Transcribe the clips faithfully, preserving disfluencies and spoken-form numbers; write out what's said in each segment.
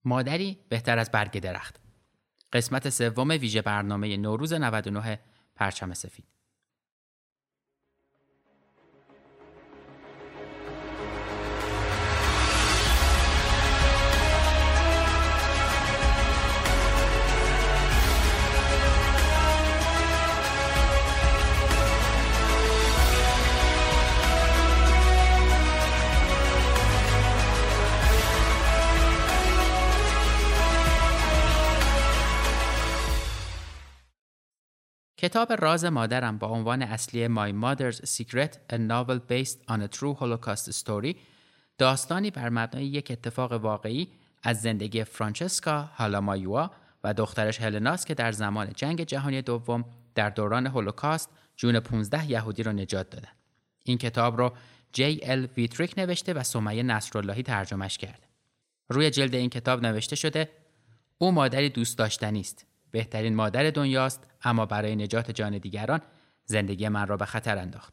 مادری بهتر از برگ درخت. قسمت سوم ویژه برنامه نوروز نود و نه پرچم سفید. کتاب راز مادرم با عنوان اصلی My Mother's Secret A Novel Based on a True Holocaust Story داستانی بر مبنای یک اتفاق واقعی از زندگی فرانچسکا هالامایوا و دخترش هلناست که در زمان جنگ جهانی دوم در دوران هولوکاست جون پانزده یهودی رو نجات دادن. این کتاب رو جی ال ویتریک نوشته و سمیه نصراللهی ترجمهش کرده. روی جلد این کتاب نوشته شده او مادری دوست داشتنی است. بهترین مادر دنیاست، اما برای نجات جان دیگران زندگی من را به خطر انداخت.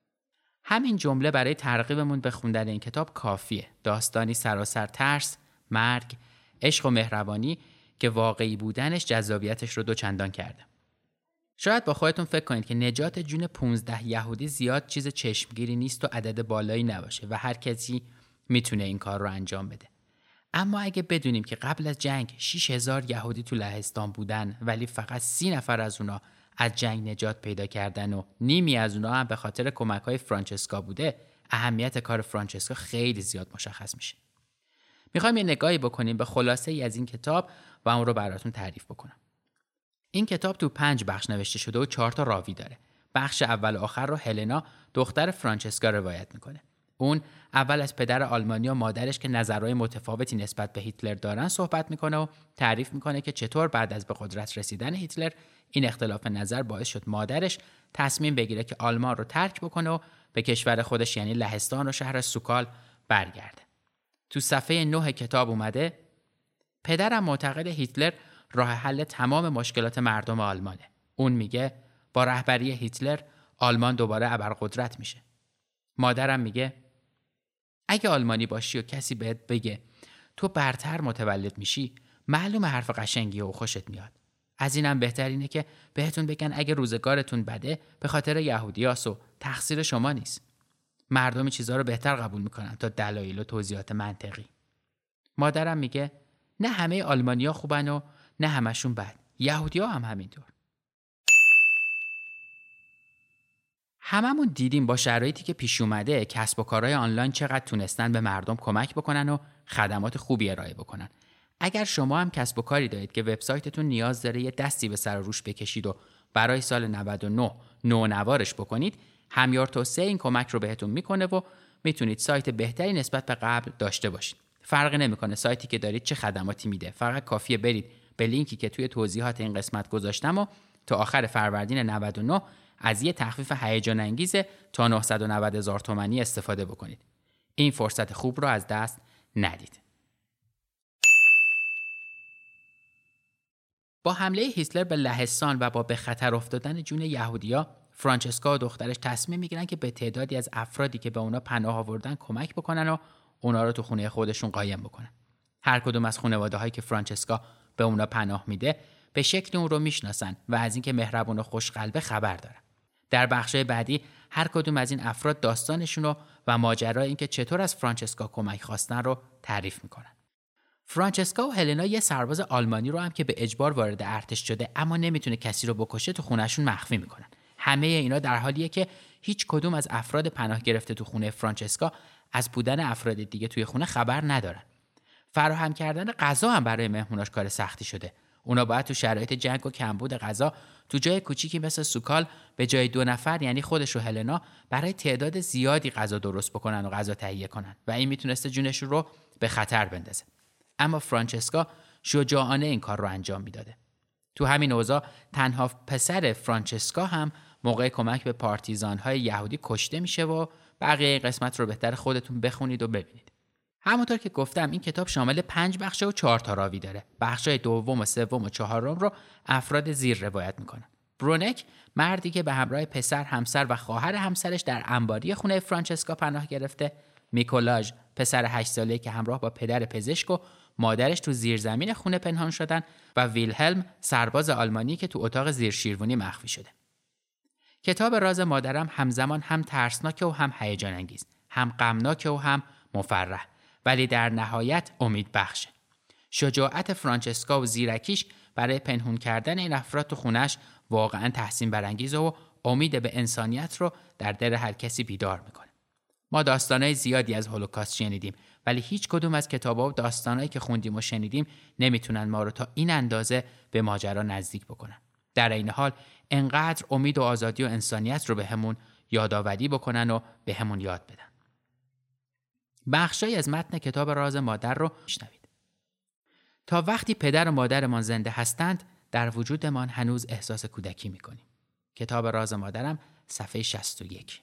همین جمله برای ترغیبمون به خوندن این کتاب کافیه. داستانی سراسر ترس، مرگ، عشق و مهربانی که واقعی بودنش جذابیتش رو دوچندان کرده. شاید با خودتون فکر کنید که نجات جون پانزده یهودی زیاد چیز چشمگیری نیست و عدد بالایی نباشه و هر کسی میتونه این کار رو انجام بده. اما اگه بدونیم که قبل از جنگ شش هزار یهودی تو لهستان بودن ولی فقط سی نفر از اونا از جنگ نجات پیدا کردن و نیمی از اونا هم به خاطر کمک‌های فرانچسکا بوده، اهمیت کار فرانچسکا خیلی زیاد مشخص میشه. میخوایم یه نگاهی بکنیم به خلاصه ای از این کتاب و اون رو براتون تعریف بکنم. این کتاب تو پنج بخش نوشته شده و چهار تا راوی داره. بخش اول و آخر رو هلنا دختر فرانچسکا روایت میکنه. اون اول از پدر آلمانی و مادرش که نظرهای متفاوتی نسبت به هیتلر دارن صحبت میکنه و تعریف میکنه که چطور بعد از به قدرت رسیدن هیتلر این اختلاف نظر باعث شد مادرش تصمیم بگیره که آلمان رو ترک بکنه و به کشور خودش یعنی لهستان و شهر سوکال برگرده. تو صفحه نه کتاب اومده پدرم معتقد هیتلر راه حل تمام مشکلات مردم آلمانه. اون میگه با رهبری هیتلر آلمان دوباره ابرقدرت میشه. مادرم میگه اگه آلمانی باشی و کسی بهت بگه تو برتر متولد میشی، معلومه حرف قشنگیه و خوشت میاد. از اینم بهتر اینه که بهتون بگن اگه روزگارتون بده به خاطر یهودیاست و تقصیر شما نیست. مردم چیزا رو بهتر قبول میکنن تا دلایل و توضیحات منطقی. مادرم میگه نه همه آلمانیا خوبن و نه همشون بد. یهودیا هم همینطور. هممون دیدیم با شرایطی که پیش اومده کسب و کارهای آنلاین چقدر تونستن به مردم کمک بکنن و خدمات خوبی ارائه بکنن. اگر شما هم کسب و کاری دارید که وبسایتتون نیاز داره یه دستی به سر و روش بکشید و برای سال نود و نه نونوارش بکنید، همیار توسعه این کمک رو بهتون میکنه و میتونید سایت بهتری نسبت به قبل داشته باشید. فرقی نمیکنه سایتی که دارید چه خدماتی میده، فقط کافیه برید به لینکی که توی توضیحات این قسمت گذاشتم و تا آخر فروردین نود و نه از یه تخفیف هیجان انگیز تا نهصد و نود هزار تومانی استفاده بکنید. این فرصت خوب رو از دست ندید. با حمله هیتلر به لهستان و با به خطر افتادن جون یهودیا، فرانچسکا و دخترش تصمیم میگیرن که به تعدادی از افرادی که به اونا پناه آوردن کمک بکنن و اونا رو تو خونه خودشون قایم بکنن. هر کدوم از خانواده‌هایی که فرانچسکا به اونا پناه میده به شکل اون رو میشناسن و از اینکه مهربون و خوشقلبه خبر دارن. در بخشای بعدی هر کدوم از این افراد داستانشون رو و ماجرای اینکه چطور از فرانچسکا کمک خواستن رو تعریف میکنن. فرانچسکا و هلنا یه سرباز آلمانی رو هم که به اجبار وارد ارتش شده اما نمیتونه کسی رو بکشه تو خونهشون مخفی میکنن. همه اینا در حالیه که هیچ کدوم از افراد پناه گرفته تو خونه فرانچسکا از بودن افراد دیگه توی خونه خبر ندارن. فراهم کردن غذا هم برای مهموناش کار سختی شده. اونا باید تو شرایط جنگ و کمبود غذا تو جای کوچیکی مثل سوکال به جای دو نفر یعنی خودش و هلنا برای تعداد زیادی غذا درست بکنن و غذا تهیه کنن و این میتونسته جونش رو به خطر بندازه. اما فرانچسکا شجاعانه این کار رو انجام میداده. تو همین اوضاع تنها پسر فرانچسکا هم موقع کمک به پارتیزان‌های یهودی کشته میشه و بقیه این قسمت رو بهتر خودتون بخونید و ببینید. همونطور که گفتم این کتاب شامل پنج بخشه و چهار تا راوی داره. بخشای دوم و سوم و چهارم رو افراد زیر روایت میکنن. برونک مردی که به همراه پسر، همسر و خواهر همسرش در انباری خونه فرانچسکا پناه گرفته، میکولاژ پسر هشت ساله‌ای که همراه با پدر پزشک و مادرش تو زیرزمین خونه پنهان شدن و ویلهلم سرباز آلمانی که تو اتاق زیر شیروانی مخفی شده. کتاب راز مادرم همزمان هم ترسناکه و هم هیجان انگیز، هم غمناکه و هم مفرح، ولی در نهایت امید بخشه. شجاعت فرانچسکا و زیرکیش برای پنهون کردن این افراد تو خونش واقعا تحسین برانگیزه و امید به انسانیت رو در دل هر کسی بیدار میکنه. ما داستانای زیادی از هولوکاست شنیدیم، ولی هیچ کدوم از کتابا و داستانایی که خوندیم و شنیدیم نمیتونن ما رو تا این اندازه به ماجرا نزدیک بکنن. در این حال انقدر امید و آزادی و انسانیت رو به همون یادآوری بکنن و به همون یاد بدن. بخشایی از متن کتاب راز مادر رو میشنوید. تا وقتی پدر و مادرمان زنده هستند، در وجودمان هنوز احساس کودکی میکنیم. کتاب راز مادرم صفحه شصت و یک.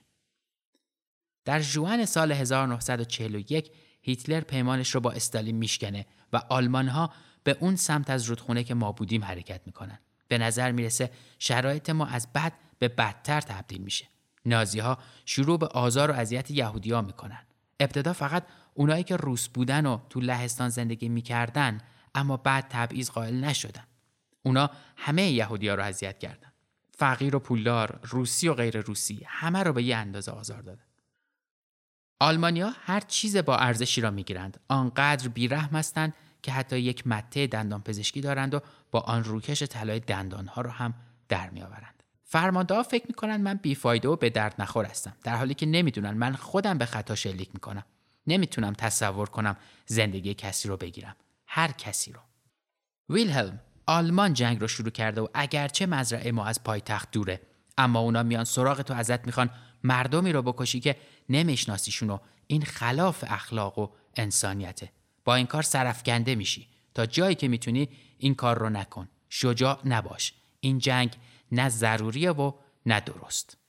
در ژوئن سال هزار و نهصد و چهل و یک هیتلر پیمانش رو با استالین میشکنه و آلمان‌ها به اون سمت از رودخونه که ما بودیم حرکت میکنن. به نظر میرسه شرایط ما از بد به بدتر تبدیل میشه. نازی‌ها شروع به آزار و اذیت یهودی‌ها میکنن. ابتدا فقط اونایی که روس بودن و تو لهستان زندگی میکردن، اما بعد تبعیض قائل نشدن. اونا همه یهودی‌ها رو اذیت کردن. فقیر و پولدار، روسی و غیر روسی، همه رو به یه اندازه آزار دادن. آلمانی‌ها هر چیز با ارزشی را میگیرند. آنقدر بیرحم هستند که حتی یک مته دندان پزشکی دارند و با آن روکش طلای دندانها را هم در میآورند. فرمانده‌ها فکر میکنند من بیفایده و به درد نخور هستم، در حالی که نمیدونن من خودم به خطا شلیک میکنم. نمیتونم تصور کنم زندگی کسی رو بگیرم، هر کسی رو. ویلهلم، آلمان جنگ رو شروع کرده و اگرچه مزرعه ما از پایتخت دوره، اما اونا میان سراغ تو، ازت میخوان مردمی رو بکشی که نمیشناسیشون و این خلاف اخلاق و انسانیته. با این کار سرفکنده میشی. تا جایی که میتونی این کار رو نکن. شجاع نباش. این جنگ نه ضروریه و نه درست.